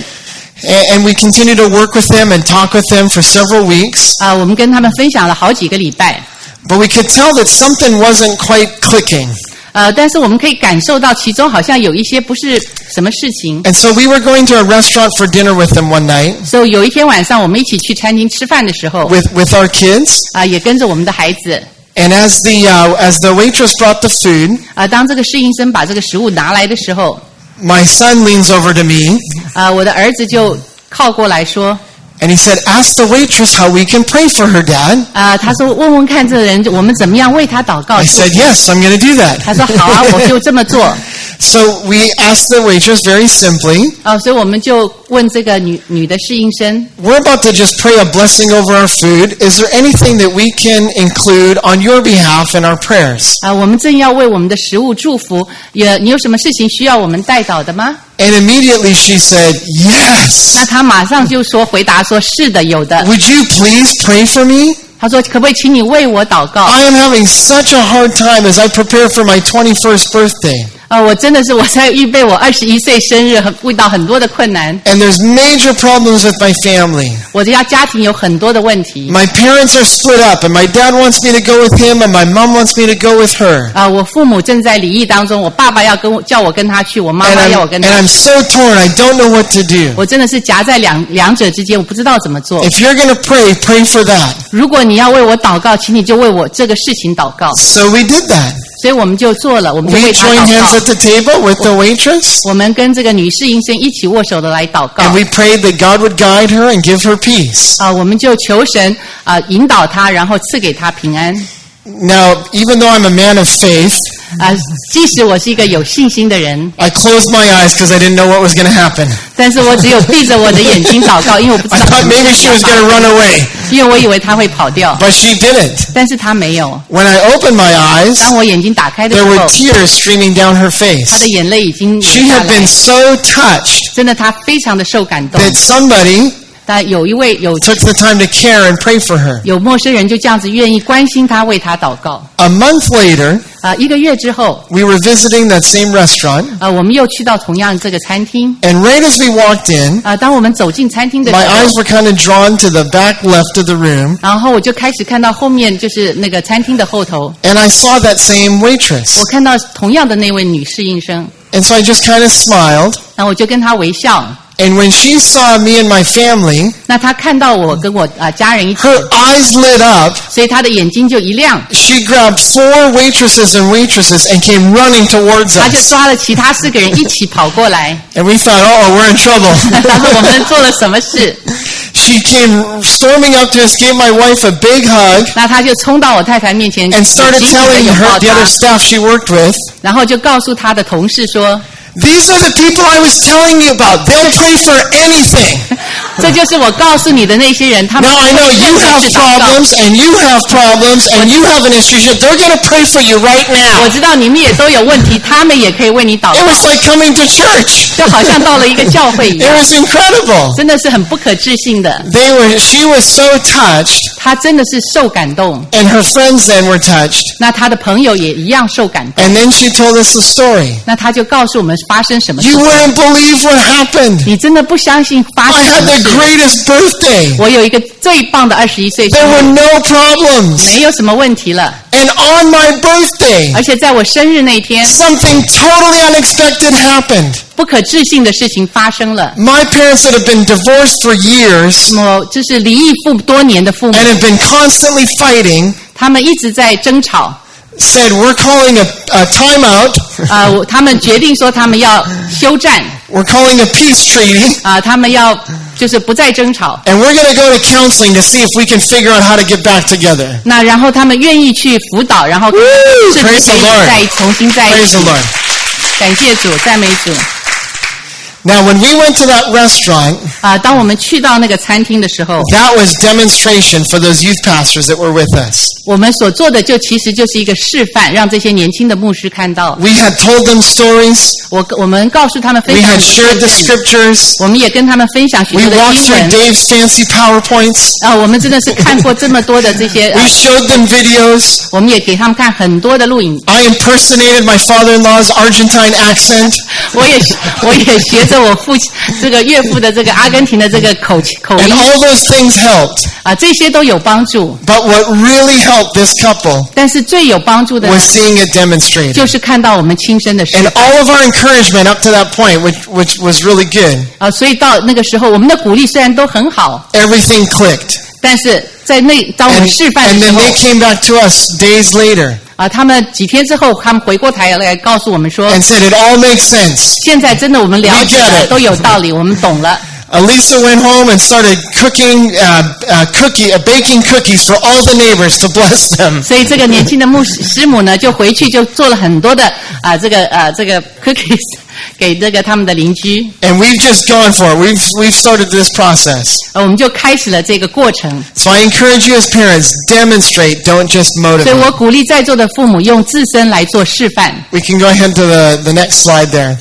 And we continued to work with them and talk with them for several weeks. 我们跟他们分享了好几个礼拜。 But we could tell that something wasn't quite clicking. 但是我们可以感受到其中好像有一些不是什么事情。 And so we were going to a restaurant for dinner with them one night. 所以有一天晚上，我们一起去餐厅吃饭的时候， With our kids. 也跟着我们的孩子。 And as the waitress brought the food, 当这个侍应生把这个食物拿来的时候， my son leans over to me. 我的儿子就靠过来说， And he said, "Ask the waitress how we can pray for her, Dad." 他说问问看这个人，我们怎么样为他祷告。 I said, "Yes, I'm going to do that." 他说好啊，我就这么做。 So we asked the waitress very simply, 所以我们就问这个女的侍应生， "We're about to just pray a blessing over our food. Is there anything that we can include on your behalf in our prayers?" 我们正要为我们的食物祝福，你有什么事情需要我们代祷的吗？ And immediately she said, "Yes." 那他马上就回答说是的，有的。 "Would you please pray for me? 他说可不可以请你为我祷告？ I am having such a hard time as I prepare for my 21st birthday. 我真的是我在预备我21岁生日，遇到很多的困难。 And there's major problems with my family. 我的家庭有很多的问题。 My parents are split up, and my dad wants me to go with him, and my mom wants me to go with her. 我父母正在离异当中，我爸爸叫我跟他去，我妈 And 妈要我跟他 I'm 去。 so torn. I don't know what to do. 我真的是夹在两者之间，我不知道怎么做。 If you're going to pray, pray for that. 如果你要为我祷告，请你就为我这个事情祷告。 So we did that. 所以我们就做了，我们就 We 为他 joined 祷 hands 告 at。the table with the waitress, 我们跟这个女侍应生一起握手的来祷告 and。we prayed that God would guide her and give her peace. 我们就求神引导她，然后赐给她平安。 Now, even though I'm a man of faith, 即使我是一个有信心的人， I closed my eyes because I didn't know what was going to happen. 但是我只有闭着我的眼睛祷告，因为我不知 I 道 thought maybe she was going to run away, 因为我以为她会跑掉， but she didn't. 但是她没有。 When I opened my eyes, 当我眼睛打开的时 there 候， were tears streaming down her 她 face. 的眼泪已经流 She 下 had 来 been，so touched 真的，她非常的受感动。 that somebody 但有一位 took the time to care and pray for her. 有陌生人就这样子愿意关心她，为她祷告。 A month later, 1个月之后， we were visiting that same restaurant, 我们又去到同样这个餐厅。 and right as we walked in, 当我们走进餐厅的时 my 候， eyes were kind of drawn to the back left of the room, 然后我就开始看到后面就是那个餐厅的后头， and I saw that same waitress. 我看到同样的那位女侍应生， And so I just kind of smiled. 然后我就跟她微笑。 And when she saw me and my family, 那她看到我跟我家人一起， her eyes lit up. 所以她的眼睛就一亮， She grabbed 4 waitresses and waitresses and came running towards 她就 us. 抓了其他4个人一起跑过来。 And we thought, oh, we're in trouble. 她说我们做了什么事？ She came storming up to us, gave my wife a big hug, 那她就冲到我太太面前， and 紧 started 紧地 telling 拥 her 抱 the other 她， staff she worked with, 然后就告诉她的同事说 these are the people I was telling you about. They'll pray for anything.：“ 这就是我告诉你的那些人，他们 Now I know you have 是祷告。 problems and you have problems and you have an issue. They're going to pray for you right 我 now. 知道你们也都有问题，他们也可以为你祷 It 告， was like coming to church. 就好像到了一个教会一 It 样， was incredible. 真的是很不可置信的。 She was so touched, 他真的是受感动， and her friends then were touched. 那他的朋友也一样受感动。 And then she told us the story. 那他就告诉我们发生什么事 You 情。 wouldn't believe what happened. 你真的不相信发 I 生什 had 么 the 事？ greatest birthday. 我有一个最棒的21岁 There 生 were 日， no problems. 没有什么问题了。 And on my birthday, 而且在我生日那天， something totally unexpected happened. 不可置信的事情发生了。 My parents that have been divorced for years 我就是离异多年的父母， and have been constantly fighting 他们一直在争吵。 said, we're calling a timeout. 他们决定说他们要休战， We're calling a peace treaty. 他们要就是不再争吵。 And we're going to go to counseling to see if we can figure out how to get back together. 那然后他们愿意去辅导，然后是 Praise 可 the 以 Lord. 再重新在一 Praise 起 the。Lord. 感谢主，赞美主。 Now, when we went to that restaurant, 当我们去到那个餐厅的时候， that was demonstration for those youth pastors that were with us. 我们所做的其实就是一个示范，让这些年轻的牧师看到。 We had told them stories. 我们告诉他们分 We 享 had 许多 shared the 的经文， scriptures. 我们也跟他们分享许 We 多的 walked 经 through 文。 Dave's fancy PowerPoints. 我们真的是看过这么多的这些， We showed them videos. 我们也给他们看很多的录影。 I impersonated my father-in-law's Argentine accent. 我也学着我父亲这个岳父的这个阿根廷的这个口 And 音 all those things helped. 这些都有帮助。 But what really helped this couple 但是最有帮助的 was seeing it demonstrated. 就是看到我们亲身的示 And 范。 all of our encouragement up to that point, which was really good, 所以到那个时候，我们的鼓励虽然都很好， everything clicked. 但是在当我们 And, 示范 and 的时 then 候 they came back to us days later 他们几天之后，他们回过台来告诉我们说， and said it all makes sense. 现在真的我们了解 We get 了， it. 都有道理，我们懂了。 Alisa went home and started cooking, baking cookies for all the neighbors to bless them. 所以这个年轻的师母呢，就回去就做了很多的这个 cookies 给这个他们的邻居。 And we've just gone for it. We've started this process. 我们就开始了这个过程。 So I encourage you as parents, demonstrate, don't just 所以我 motivate. 鼓励在座的父母用自身来做示范。 We can go ahead to the next slide there.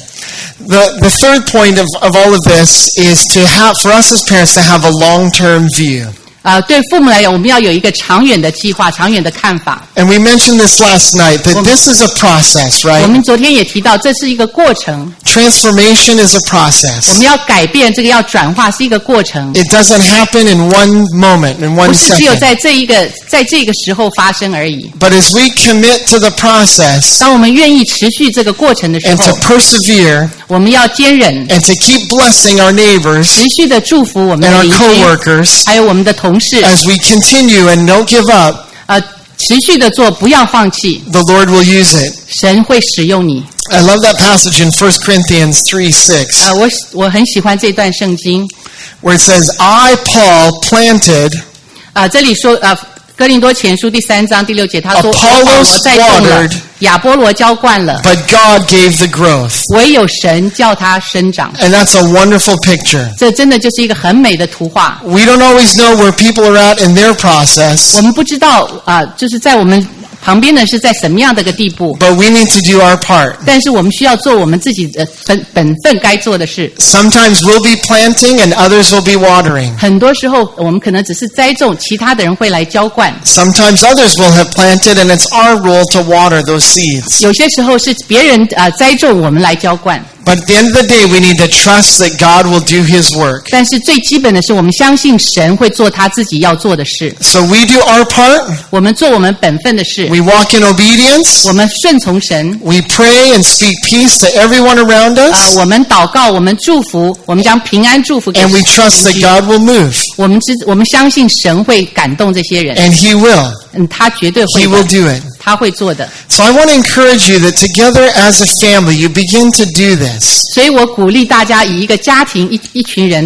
The third point of all of this is for us as parents to have a long-term view. 对父母来讲，我们要有一个长远的计划、长远的看法。 And we mentioned this last night, that this is a process, 我 right? 们昨天也提到，这是一个过程。 Transformation is a 我 process. 们要改变，这个要转化是一个过程， It doesn't happen in one moment, in 不 one 是只有 second. 在这个时候发生而已。 But as we commit to the process 当我们愿意持续这个过程的时 and to 候， persevere 我们要坚忍， and to keep blessing our neighbors 持续的祝福我们 and 的 our 邻居， coworkers 还有我们的同事， as we continue and don't give up, 持续的做，不要放弃， the Lord will use it. 神会使用你。 I love that passage in 1 Corinthians 3:6, 我很喜欢这段圣经， where it says, I, Paul, planted, 这里说哥林多前书第3章第6节，他说 Apollos 保罗栽种了 watered， 亚波罗浇灌了， but God gave the growth. 唯有神叫它生长。 And that's a wonderful picture. 这真的就是一个很美的图画。 We don't always know where people are at in their process, 我们不知道就是在我们旁边的是在什么样的一个地步， but we need to do our part. 但是我们需要做我们自己的本分该做的事。 Sometimes we'll be planting and others will be watering. 很多时候我们可能只是栽种，其他的人会来浇灌。 Sometimes others will have planted and it's our role to water those seeds. 有些时候是别人栽种，我们来浇灌。 But at the end of the day, we need to trust that God will do His work. 但是最基本的是，我们相信神会做他自己要做的事。 So we do our part. 我们做我们本分的事， We walk in obedience. 我们顺从神。 We pray and speak peace to everyone around us. 我们祷告，我们祝福，我们将平安祝福给 And we trust that God will move. 我们相信神会感动这些人， And He will. 他绝对会 He 的 will do it. 他会做的。 So I want to encourage you that together as a family, you begin to do this. 所以我鼓励大家以一个家庭一群人，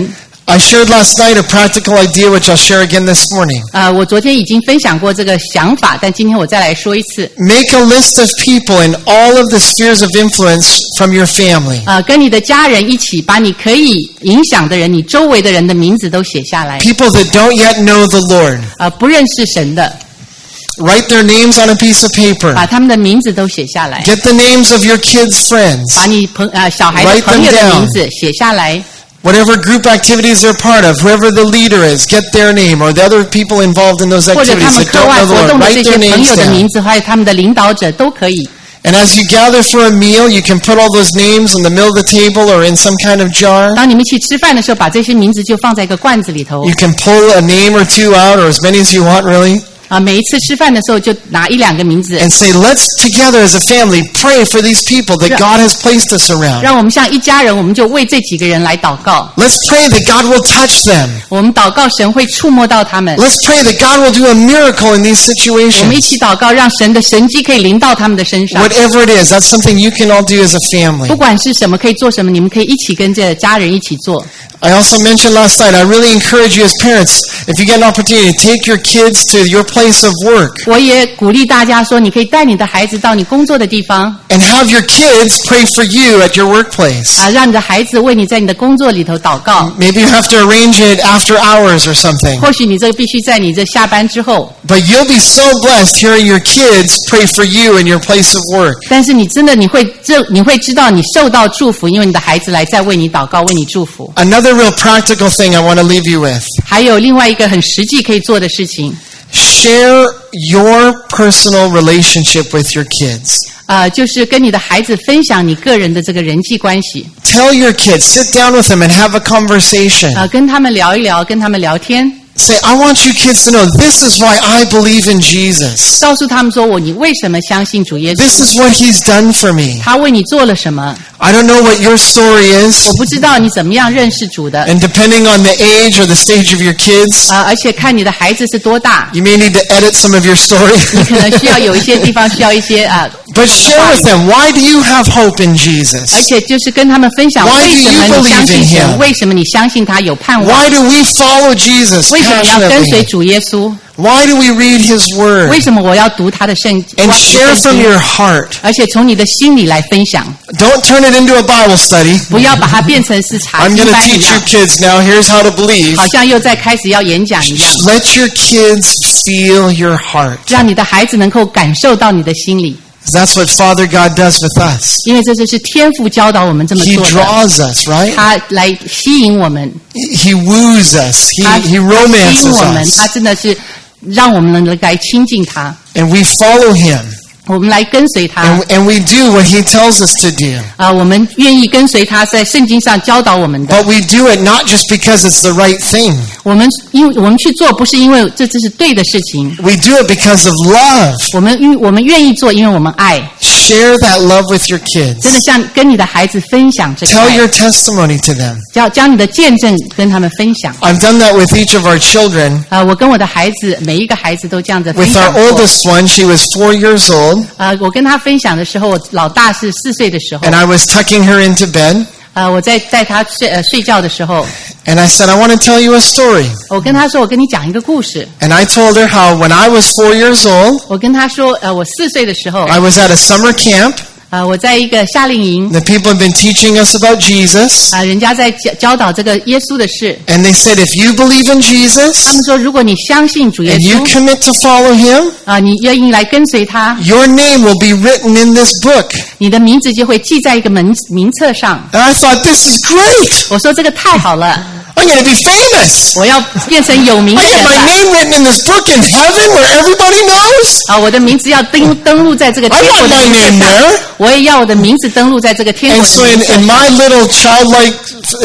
I shared last night a practical idea which I'll share again this morning. 我昨天已经分享过这个想法，但今天我再来说一次。 Make a list of people in all of the spheres of influence from your family. 跟你的家人一起把你可以影响的人，你周围的人的名字都写下来。 People that don't yet know the Lord. 不认识神的。 Write their names on a piece of paper. 把他们的名字都写下来。 Get the names of your kids' friends. 把你小孩的朋友的名字写下来。 Whatever group activities they're part of, whoever the leader is, get their name, or the other people involved in those activities that don't know the Lord. Write their names down. 还有他们的领导者都可以。 And as you gather for a meal, you can put all those names in the middle of the table or in some kind of jar. 当你们一起吃饭的时候，把这些名字就放在一个罐子里头。 You can pull a name or two out, or as many as you want, really. 每一次吃饭的时候就拿一两个名字。 And say, let's together as a family pray for these people that God has placed us around. 让我们像一家人，我们就为这几个人来祷告。 Let's pray that God will touch them. 我们祷告神会触摸到他们。 Let's pray that God will do a miracle in these situations. 我们一起祷告，让神的神迹可以临到他们的身上。 Whatever it is, that's something you can all do as a family. 不管是什么，可以做什么，你们可以一起跟这家人一起做。 I also mentioned last night, I really encourage you as parents, if you get an opportunity, to take your kids to your place of work. 我也鼓励大家说，你可以带你的孩子到你工作的地方。 And have your kids pray for you at your workplace. 让你的孩子为你在你的工作里头祷告。 Maybe you have to arrange it after hours or something. 或许你这个必须在你这下班之后。 But you'll be so blessed hearing your kids pray for you in your place of work. 但是你真的你会知道你受到祝福，因为你的孩子来在为你祷告，为你祝福。 Another real practical thing I want to leave you with. 还有另外一个很实际可以做的事情。 Share your personal relationship with your kids. 就是跟你的孩子分享你个人的这个人际关系。 Tell your kids, sit down with them and have a conversation. 跟他们聊一聊，跟他们聊天。 Say, I want you kids to know this is why I believe in Jesus. 告诉他们说，你为什么相信主耶稣？ This is what He's done for me. 他为你做了什么？ I don't know what your story is. 我不知道你怎么样认识主的。 And depending on the age or the stage of your kids, 而且看你的孩子是多大。 you may need to edit some of your story. 你可能需要有一些地方需要一些 But share with them, why do you have hope in Jesus? 而且就是跟他们分享 Why 为 do 什 you 么你相 believe 信 in 神， Him? 为什么你相信他有盼望？ Why do we follow Jesus 为什么要跟随 passionately? 主耶稣？ Why do we read His Word? 为什么我要读他的圣经？ And share from your heart. 而且从你的心里来分享， Don't turn it into a Bible study. 不要把它变成是查 I'm 经 going to 班一 teach you 样， kids now. Here's how to believe. 好像又在开始要演讲一样。 Let your kids feel your heart. 让你的孩子能够感受到你的心里， That's what Father God does with us. 因为这就是天父教导我们这么 He 做的。 draws us, right? 他来吸引我们， He woos us. 他 He 吸引 romances 我们，他 us. 真的是让我们能来亲近他， And we follow Him. 我们来跟随他。 And we do what He tells us to do. 我们愿意跟随他，在圣经上教导我们的。 But we do it not just because it's the right thing. 我们去做，不是因为这是对的事情， We do it because of love. 我们愿意做，因为我们爱。 Share that love with your 真的 kids. 像跟你的孩子分享这个 Tell 爱， your testimony to them. 将你的见证跟他们分享。 I've done that with each of our children. 我跟我的孩子，每一个孩子都这样子分 With 享 our 过。 oldest one, she was 4 years old, 我跟他分享的时候，我老大是4岁的时候 and，I was tucking her into bed, 我在带他睡觉的时候， and I said, I want to tell you a story. 我跟他说，我跟你讲一个故事。 And I told her how when I was 4 years old, 我跟他说，我4岁的时候， I was at a summer camp. 我在一个夏令营， The people have been teaching us about Jesus. 人家在教导这个耶稣的事。 And they said, if you believe in 他 Jesus 们说，如果你相信主耶 and you 稣， commit to follow Him, 你愿意来跟随他， your name will be written in this book. 你的名字就会记在一个名册上。 And I thought, this is great. 我说这个太好了， I'm going to be famous. 我要变成有名 I 的 get 人 my 了。 name written in this book in heaven where everybody knows. 我的名字要登录在这个 I 天国 want 的 my 名册 name 上， there. 我也要我的名字登录在这个天国 And 的 so 名册 in 上。 my little childlike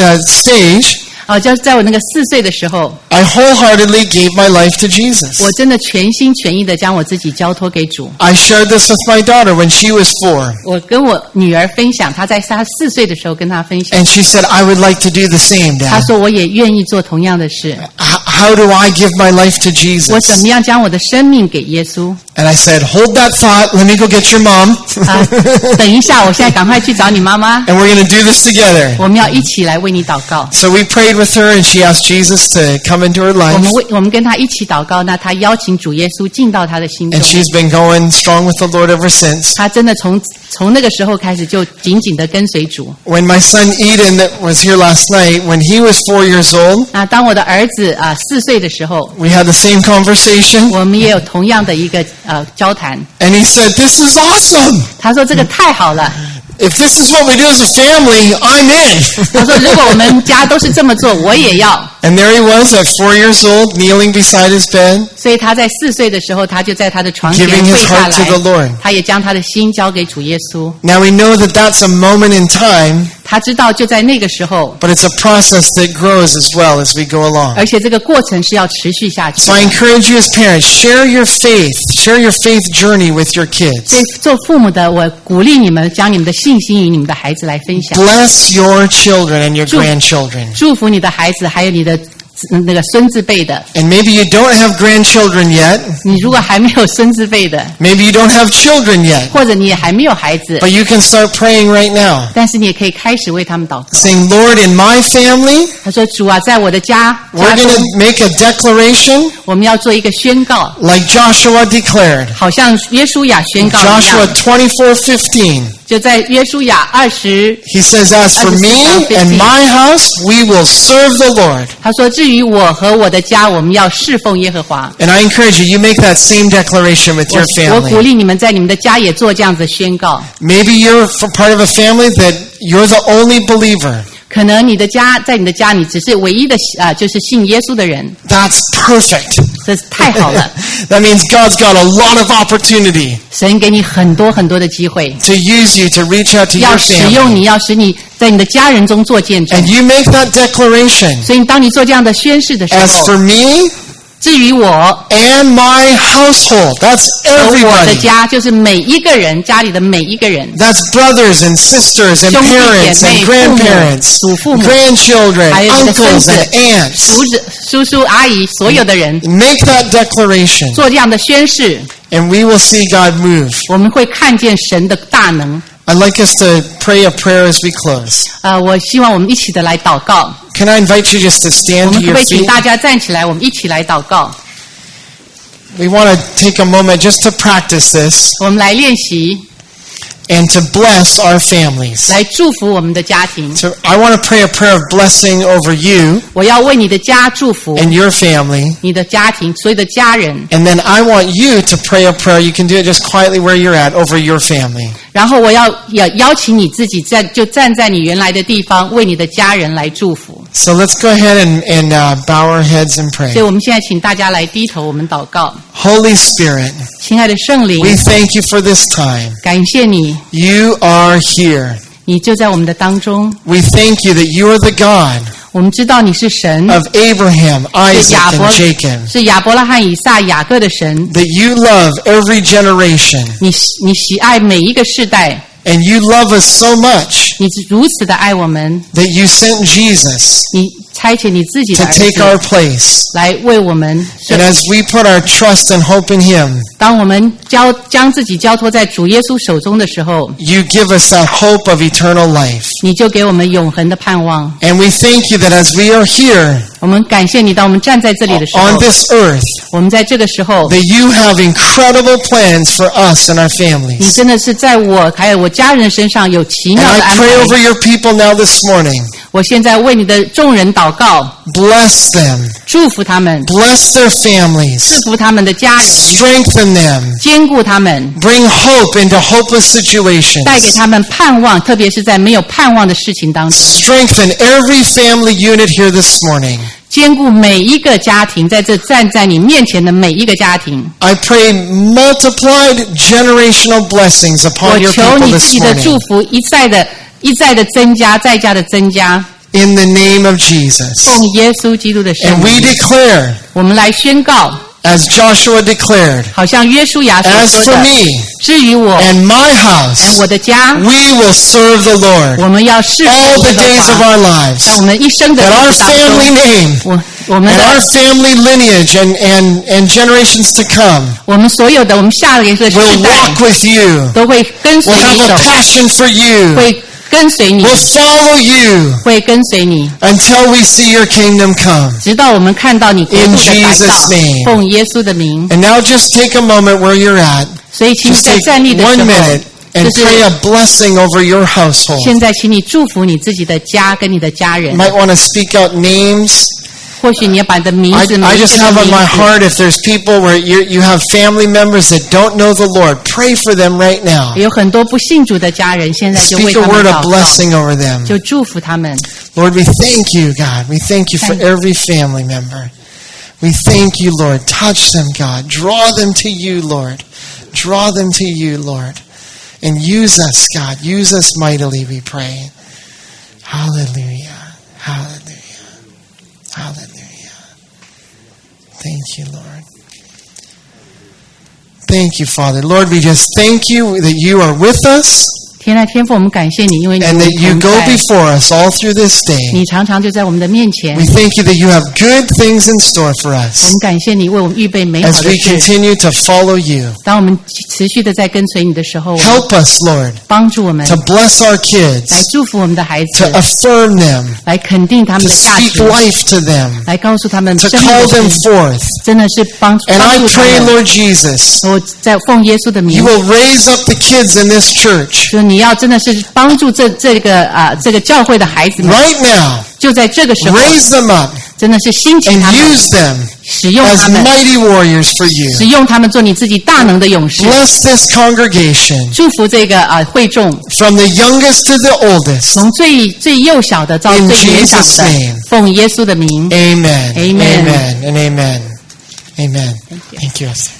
stage, 就是在我那个4岁的时候， I wholeheartedly gave my life to Jesus. 我真的全心全意的将我自己交托给主。 I shared this with my daughter when she was 4. 我跟我女儿分享，她在她4岁的时候跟她分享， And she said, I would like to do the same, 她 Dad. 说我也愿意做同样的事。 How do I give my life to 我怎 Jesus? 么样将我的生命给耶稣？ And I said, hold that thought. Let me go get your mom. 等一下，我现在赶快去找你妈妈， And we're going to do this together. 我们要一起来为你祷告。 So we prayed with her and she asked Jesus to come into her 我 life. 们跟她一起祷告，那她邀请主耶稣进到她的心中 And。she's been going strong with the Lord ever since. 她真的从那个时候开始就紧紧的跟随主。 When my son Eden that was here last night, when he was 4 years old, 那当我的儿子4岁的时候， we had the same conversation. 我们也有同样的一个交谈。 And he said, this is awesome. 他说这个太好了。 If this is what we do as a family, I'm in. 他说如果我们家都是这么做，我也要。 And there he was at 4 years old, kneeling beside his bed. 所以他在4岁的时候，他就在他的床前 Giving his 跪下 heart to the 来 Lord.， 他也将他的心交给主耶稣。 Now we know that that's a moment in time, 他知道就在那个时候， but it's a process that grows as well as we go along. 而且这个过程是要持续下去 So I encourage you as parents, share your faith journey with your kids. 所以做父母的，我鼓励你们将你们的信心与你们的孩子来分享， Bless your children and your grandchildren. 祝福你的孩子，还有你的那个孙子辈的。 And maybe you don't have grandchildren yet. 你如果还没有孙子辈的， Maybe you don't have children yet. 或者你也还没有孩子， But you can start praying right now. 但是你也可以开始为他们祷告。 Saying, Lord, in my family, 他说：“主啊，在我的家 we're 中 going，to make a declaration 我们要做一个宣告， like Joshua declared. 好像约书亚宣告一 Joshua 样。 24:15. 就在约书亚20， He says, as for me and my house, we will serve the Lord. 他说：至于我和我的家，我们要侍奉耶和华。 And I encourage you, you make that same declaration with your 我鼓 family. 励你们在你们的家也做这样子的宣告。 Maybe you're part of a family that you're the only believer. 可能你的家，在你的家，你只是唯一的就是信耶稣的人， That's perfect. 这是太好了。 That means God's got a lot of opportunity 神给你很多很多的机会， to use you to reach out to 要 your 使用 family. 你，要使你在你的家人中做见证 And。you make that declaration. 所以当你做这样的宣誓的时 As 候， for me 至于我 and my household, that's 和我的 everybody. 家，就是每一个人，家里的每一个人， That's brothers and sisters and 兄弟姐 parents 妹、 and 父母、 grandparents, 祖父母， grandchildren, 还有你的孙 uncles 子 and aunts. 叔叔阿姨，所有的人 Make that declaration 做这样的宣誓， and we will see God move. 我们会看见神的大能。 I'd like us to pray a prayer as we close. 我希望我们一起的来祷告。 Can I invite you just to 我 stand 们 to 可不 your 可以请 feet? 大家站起来，我们一起来祷告？ We want to take a moment just to practice this 我们来练习， and to bless our families. 来祝福我们的家庭。 So I want to pray a prayer of blessing over you 我要为你的家祝福， and your family. 你的家庭，所有的家人。 And then I want you to pray a prayer. You can do it just quietly where you're at over your family. 然后我要邀请你自己就站在你原来的地方，为你的家人来祝福。 So let's go ahead and bow our heads and 所以 pray. 我们现在请大家来低头，我们祷告。 Holy Spirit, 亲爱的圣灵， we thank you for this time. 感谢你， You are here. 你就在我们的当中。 We thank you that you are the God 我们知道你是神， of Abraham, 是 Isaac, 亚伯 and Jacob. 是亚伯拉罕、以撒、雅各的神。 That you love every generation. 你喜爱每一个世代， And you love us so much 你如此的爱我们， that you sent Jesus 你差遣你自己 to 的儿 take our 子 place. 来为我们 And as we put our trust and hope in him, 当我们将自己交托在主耶稣手中的时候， you give us that hope of eternal life. 你就给我们永恒的盼望。 And we thank you that as we are here 我们感谢你，当我们站在这里的时候 on，this earth, 我们在这个时候， that you have incredible plans for us and our 你 families. 真的是在我还有我家人身上有奇 And 妙的 I 安 pray over 排。 your people now this morning. 我现在为你的众人祷告， Bless them. 祝福他们， Bless their families. 祝福他们的家人， Strengthen them. 兼顾他们， Bring hope into hopeless 带给 situations. 他们盼望，特别是在没有盼望的事情当中， Strengthen every family unit here this morning. 兼顾每一个家庭，在这站在你面前的每一个家庭。 I pray multiplied generational blessings 我 upon your 求 people 你 this 记得祝 morning. 福一再的增加，再加的增加， In the name of Jesus. 奉耶稣基督的圣 And we 名， declare 我们来宣告， as Joshua declared, 好像约书亚所 as 说 for 的， me 至于我 and my house, 我的家， we will serve the Lord 我们要侍奉 all the 耶 days 和 of 华 our 在 lives. 我们一生的 That 日 our 子当 family 中， name 我们 and our 的 family lineage and generations to come 我们所有的我们下一个世 will 代 walk with you, 都会跟随 will 你 have 走 a，passion for you, 会跟随你， will follow you 会跟随你， until we see your kingdom come. 直到我们看到你国度 In 的来 Jesus' 到 name.， 奉耶稣的名。 And now just take a moment where you're at. 所以，请你 Just 在 take 站立的时 1 minute 候， and 就 pray 是 a blessing over your household. 现在，请你祝福你自己的家跟你的家人 You。might want to speak out names. 或许你要把你的名 I 字、每 just 一个 have 名 on my 字， heart if there's people where you have family members that don't know the Lord, pray for them right now. 有很多不信主的家人，现在就为 Speak 他 a 们 word 祷 of 告， blessing over them. 就祝福他们。 Lord, we thank you, God. We thank you for every family member. We thank you, Lord. Touch them, God. Draw them to you, Lord. Draw them to you, Lord. And use us, God. Use us mightily, we pray. Hallelujah. Hallelujah. Hallelujah. Thank you, Lord. Thank you, Father. Lord, we just thank you that you are with us 天啊，天父，我们感谢你，因为你 and 与 that 我 you 们 go 同在， before us all through this day. 你常常就在我们的面前。 We thank you that you have good things in store for 我 us 们感谢你为我们预备美好 as 的 we 事。 continue to follow you. 当我们持续的在跟随你的时候， Help us, Lord, 帮助我们 to bless our 来 kids, 祝福我们的孩 to 子， affirm them, 来肯定他们 to 的价 speak 值， life to them, 来告诉他们 to 生命 call 的 them 事， forth. 真的是帮助 And I 他 pray, 们。 Lord Jesus, 我在奉耶稣的 you 名， will raise up the kids in this church 说你要真的是帮助这个教会的孩子们， right now. 就在这个时候， Raise them up 真的是兴起 and 他们， use them 使用 as 他们， mighty warriors for 使 you. 用他们做你自己大能的勇士， Bless this congregation 祝福这个会众， from the youngest to the oldest. 从最幼小的到 In 最年长 Jesus' 的 name.， 奉耶稣的名。 Amen. Amen. Amen. And amen. Amen. Thank you, Esther.